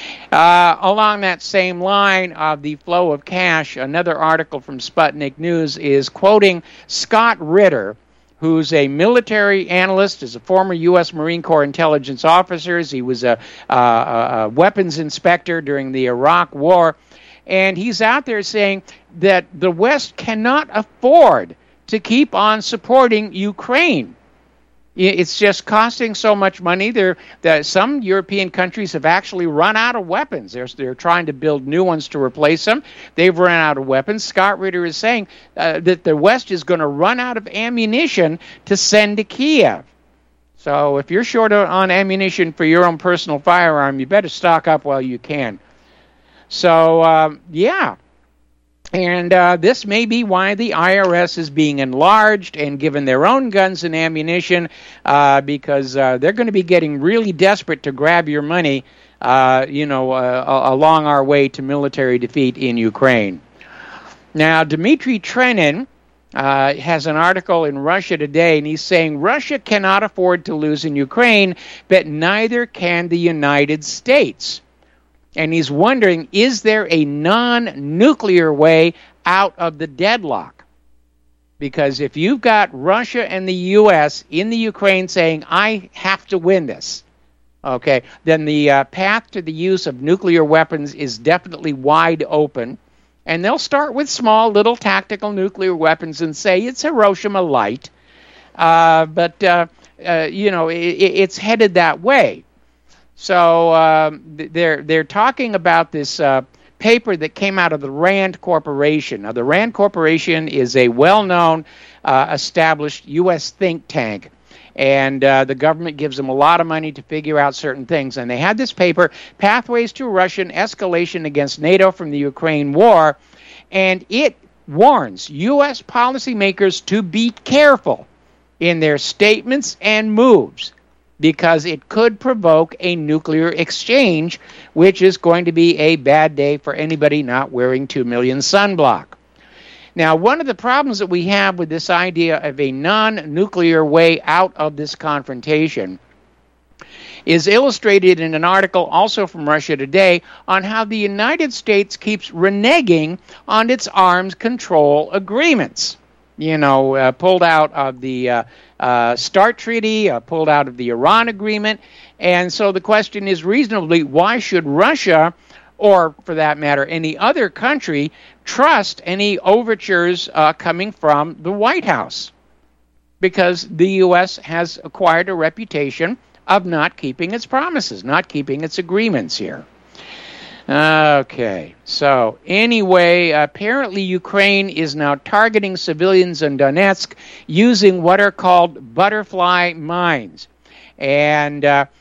Speaker 2: Along that same line of the flow of cash, another article from Sputnik News is quoting Scott Ritter, who's a military analyst, is a former U.S. Marine Corps intelligence officer. He was a weapons inspector during the Iraq War. And he's out there saying that the West cannot afford to keep on supporting Ukraine. It's just costing so much money. Some European countries have actually run out of weapons. They're trying to build new ones to replace them. They've run out of weapons. Scott Ritter is saying that the West is going to run out of ammunition to send to Kiev. So if you're short on ammunition for your own personal firearm, you better stock up while you can. So, yeah. And this may be why the IRS is being enlarged and given their own guns and ammunition, because they're going to be getting really desperate to grab your money, along our way to military defeat in Ukraine. Now, Dmitry Trenin has an article in Russia Today, and he's saying Russia cannot afford to lose in Ukraine, but neither can the United States. And he's wondering, is there a non-nuclear way out of the deadlock? Because if you've got Russia and the U.S. in the Ukraine saying, I have to win this, okay, then the path to the use of nuclear weapons is definitely wide open. And they'll start with small little tactical nuclear weapons and say it's Hiroshima light. It's headed that way. So they're talking about this paper that came out of the RAND Corporation. Now, the RAND Corporation is a well-known, established U.S. think tank, and the government gives them a lot of money to figure out certain things. And they had this paper, Pathways to Russian Escalation Against NATO from the Ukraine War, and it warns U.S. policymakers to be careful in their statements and moves, because it could provoke a nuclear exchange, which is going to be a bad day for anybody not wearing 2 million sunblock. Now, one of the problems that we have with this idea of a non-nuclear way out of this confrontation is illustrated in an article also from Russia Today on how the United States keeps reneging on its arms control agreements. Pulled out of the START Treaty, pulled out of the Iran Agreement. And so the question is reasonably, why should Russia, or for that matter, any other country, trust any overtures coming from the White House? Because the U.S. has acquired a reputation of not keeping its promises, not keeping its agreements here. Okay, so anyway, apparently Ukraine is now targeting civilians in Donetsk using what are called butterfly mines. And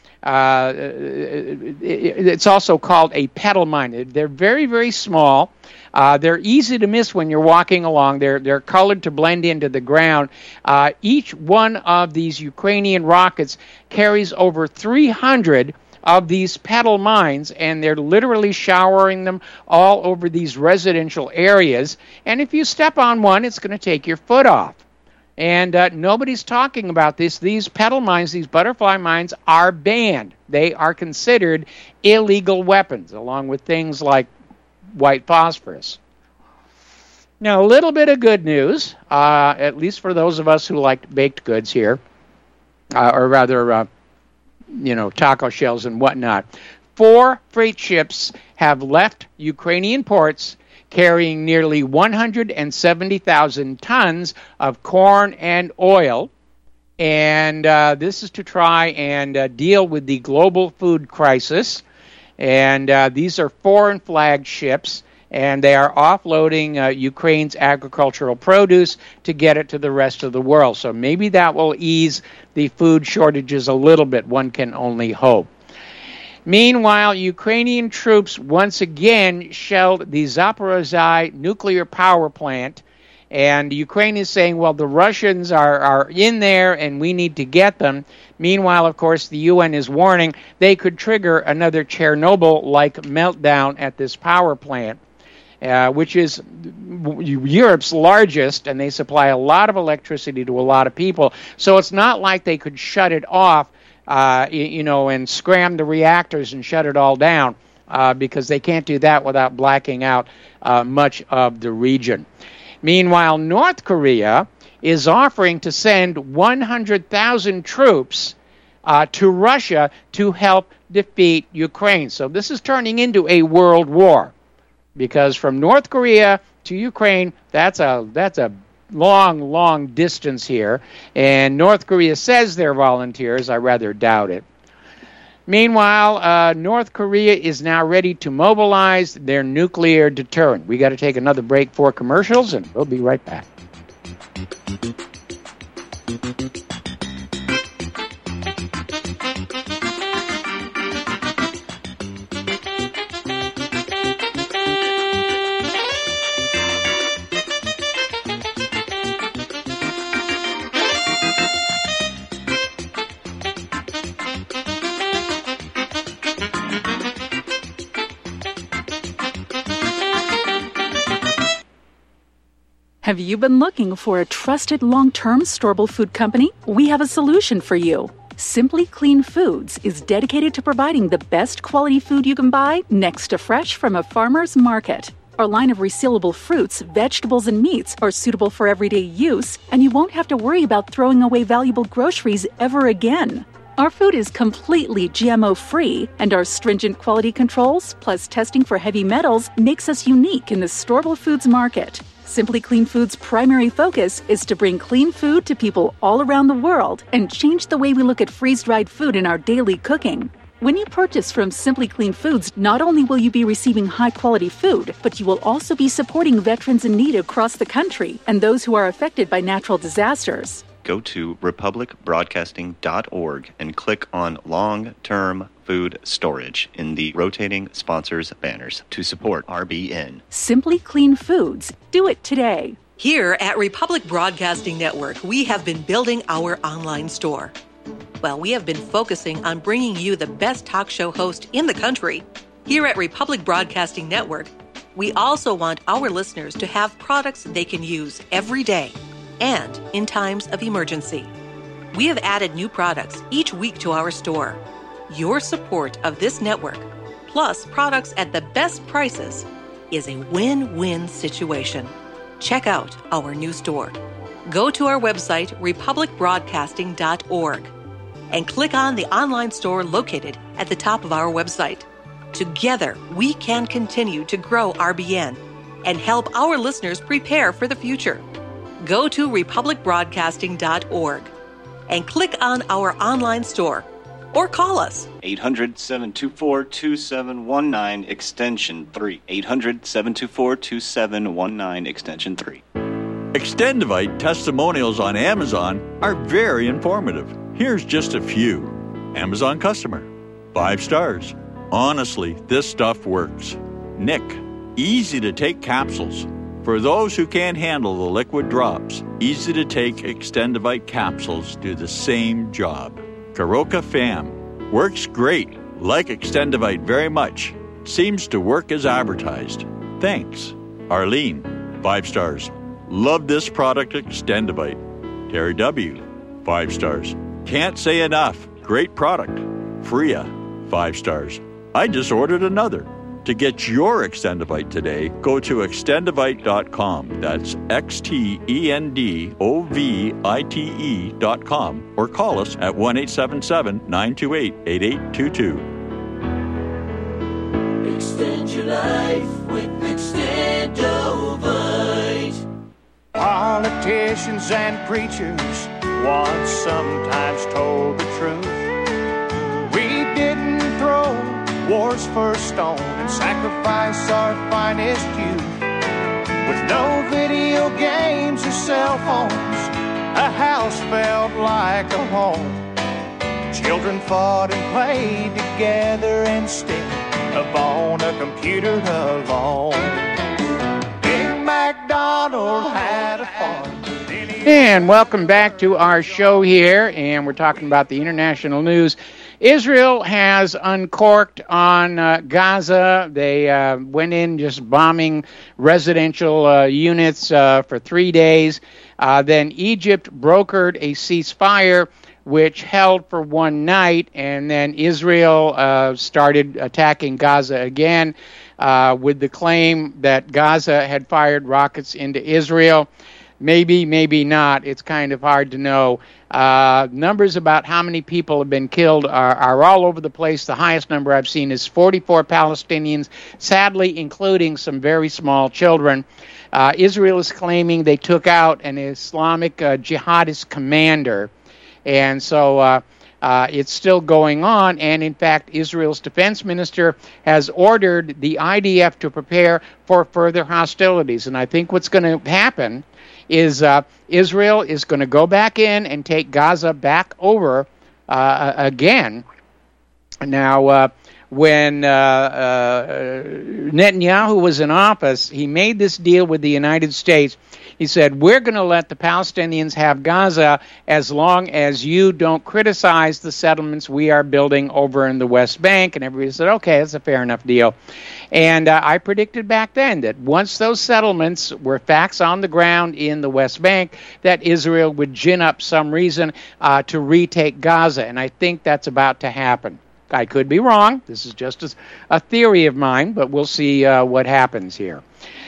Speaker 2: it's also called a petal mine. They're very, very small. They're easy to miss when you're walking along. They're colored to blend into the ground. Each one of these Ukrainian rockets carries over 300 of these petal mines, and they're literally showering them all over these residential areas. And if you step on one, it's going to take your foot off. And nobody's talking about this. These petal mines, these butterfly mines, are banned. They are considered illegal weapons, along with things like white phosphorus. Now, a little bit of good news, at least for those of us who like baked goods here, or rather, taco shells and whatnot. 4 freight ships have left Ukrainian ports carrying nearly 170,000 tons of corn and oil. And this is to try and deal with the global food crisis. And these are foreign flag ships, and they are offloading Ukraine's agricultural produce to get it to the rest of the world. So maybe that will ease the food shortages a little bit, one can only hope. Meanwhile, Ukrainian troops once again shelled the Zaporizhzhia nuclear power plant, And Ukraine is saying, well, the Russians are in there and we need to get them. Meanwhile, of course, the UN is warning they could trigger another Chernobyl-like meltdown at this power plant, which is Europe's largest, and they supply a lot of electricity to a lot of people. So it's not like they could shut it off, and scram the reactors and shut it all down, because they can't do that without blacking out much of the region. Meanwhile, North Korea is offering to send 100,000 troops to Russia to help defeat Ukraine. So this is turning into a world war, because from North Korea to Ukraine, that's a long distance here. And North Korea says they're volunteers. I rather doubt it. Meanwhile, North Korea is now ready to mobilize their nuclear deterrent. We got to take another break for commercials, and we'll be right back.
Speaker 14: Have you been looking for a trusted long-term storable food company? We have a solution for you. Simply Clean Foods is dedicated to providing the best quality food you can buy next to fresh from a farmer's market. Our line of resealable fruits, vegetables, and meats are suitable for everyday use, and you won't have to worry about throwing away valuable groceries ever again. Our food is completely GMO-free, and our stringent quality controls, plus testing for heavy metals, makes us unique in the storable foods market. Simply Clean Foods' primary focus is to bring clean food to people all around the world and change the way we look at freeze-dried food in our daily cooking. When you purchase from Simply Clean Foods, not only will you be receiving high-quality food, but you will also be supporting veterans in need across the country and those who are affected by natural disasters.
Speaker 15: Go to republicbroadcasting.org and click on Long-Term Food Storage in the rotating sponsors banners to support RBN.
Speaker 14: Simply Clean Foods. Do it today.
Speaker 16: Here at Republic Broadcasting Network, we have been building our online store. Well, we have been focusing on bringing you the best talk show host in the country. Here at Republic Broadcasting Network, we also want our listeners to have products they can use every day and in times of emergency. We have added new products each week to our store. Your support of this network, plus products at the best prices, is a win-win situation. Check out our new store. Go to our website, republicbroadcasting.org, and click on the online store located at the top of our website. Together, we can continue to grow RBN and help our listeners prepare for the future. Go to republicbroadcasting.org and click on our online store or call us.
Speaker 15: 800-724-2719 extension 3. 800-724-2719 extension 3.
Speaker 17: Extendivite testimonials on Amazon are very informative. Here's just a few. Amazon customer. 5 stars. Honestly, this stuff works. Nick. Easy to take capsules. For those who can't handle the liquid drops, easy to take Extendivite capsules do the same job. Karoka Fam. Works great. Like Extendivite very much. Seems to work as advertised. Thanks. Arlene. 5 stars. Love this product Extendivite. Terry W. 5 stars. Can't say enough. Great product. Freya. 5 stars. I just ordered another. To get your Extendivite today, go to extendivite.com. That's XTENDOVITE.com or call us at 1-877-928-8822.
Speaker 7: Extend your life with Extendovite.
Speaker 18: Politicians and preachers once sometimes told the truth. We didn't throw war's first stone and sacrifice our finest youth. With no video games or cell phones, a house felt like a home. Children fought and played together instead of on a computer alone. Big MacDonald had a
Speaker 2: And welcome back to our show here, and we're talking about the international news. Israel has uncorked on Gaza. They went in just bombing residential units for 3 days. Then Egypt brokered a ceasefire, which held for one night, and then Israel started attacking Gaza again with the claim that Gaza had fired rockets into Israel. Maybe, maybe not. It's kind of hard to know. Numbers about how many people have been killed are all over the place. The highest number I've seen is 44 Palestinians, sadly including some very small children. Israel is claiming they took out an Islamic jihadist commander, and so it's still going on. And in fact, Israel's defense minister has ordered the IDF to prepare for further hostilities. And I think what's going to happen is Israel is going to go back in and take Gaza back over again. Now, when Netanyahu was in office, he made this deal with the United States. He said, we're going to let the Palestinians have Gaza as long as you don't criticize the settlements we are building over in the West Bank. And everybody said, okay, that's a fair enough deal. And I predicted back then that once those settlements were facts on the ground in the West Bank, that Israel would gin up some reason to retake Gaza. And I think that's about to happen. I could be wrong. This is just a theory of mine, but we'll see what happens here.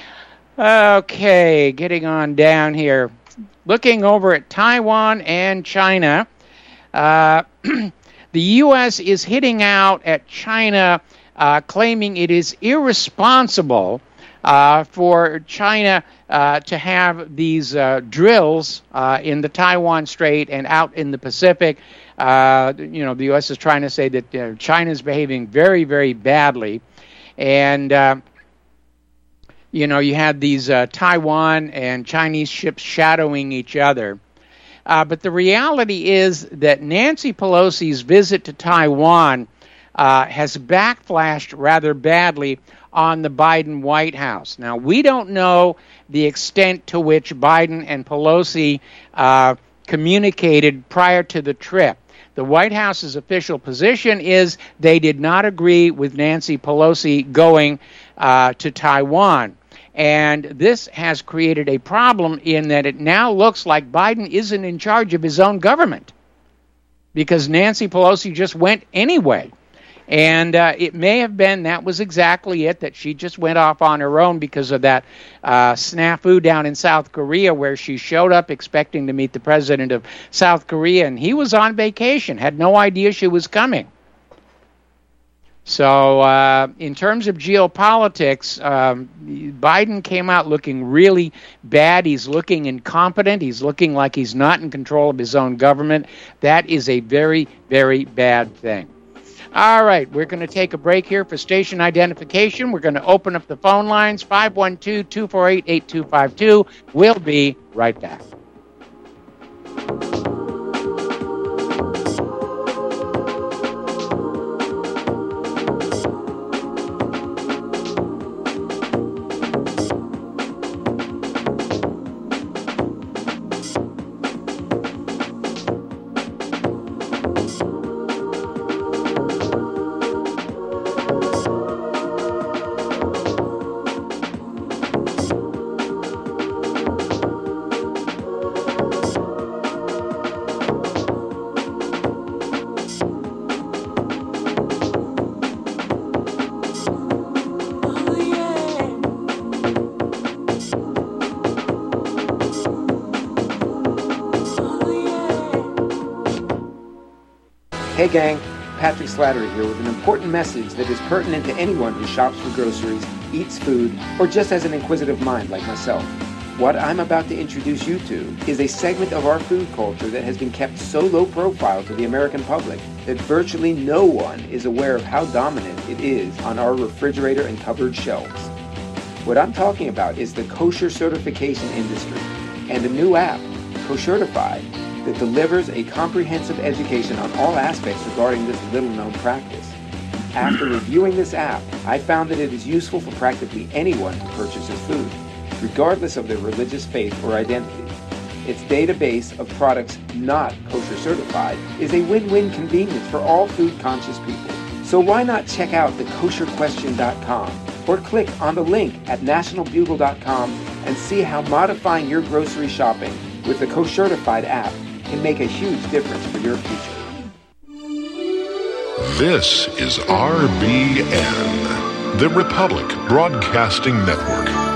Speaker 2: Okay, getting on down here. Looking over at Taiwan and China, the U.S. is hitting out at China, claiming it is irresponsible for China to have these drills in the Taiwan Strait and out in the Pacific. The U.S. is trying to say that China is behaving very, very badly. And, you had these Taiwan and Chinese ships shadowing each other. But the reality is that Nancy Pelosi's visit to Taiwan has backflashed rather badly on the Biden White House. Now, we don't know the extent to which Biden and Pelosi communicated prior to the trip. The White House's official position is they did not agree with Nancy Pelosi going to Taiwan. And this has created a problem in that it now looks like Biden isn't in charge of his own government because Nancy Pelosi just went anyway. And it may have been that was exactly it, that she just went off on her own because of that snafu down in South Korea where she showed up expecting to meet the president of South Korea, and he was on vacation, had no idea she was coming. So in terms of geopolitics, Biden came out looking really bad. He's looking incompetent. He's looking like he's not in control of his own government. That is a very, very bad thing. All right, we're going to take a break here for station identification. We're going to open up the phone lines, 512-248-8252. We'll be right back.
Speaker 19: Hey gang, Patrick Slattery here with an important message that is pertinent to anyone who shops for groceries, eats food, or just has an inquisitive mind like myself. What I'm about to introduce you to is a segment of our food culture that has been kept so low profile to the American public that virtually no one is aware of how dominant it is on our refrigerator and cupboard shelves. What I'm talking about is the kosher certification industry and a new app, Koshertified, that delivers a comprehensive education on all aspects regarding this little-known practice. After reviewing this app, I found that it is useful for practically anyone who purchases food, regardless of their religious faith or identity. its database of products not kosher certified is a win-win convenience for all food-conscious people. So why not check out thekosherquestion.com or click on the link at nationalbugle.com and see how modifying your grocery shopping with the Koshertified app can make a huge difference for your future.
Speaker 20: This is RBN, the Republic Broadcasting Network.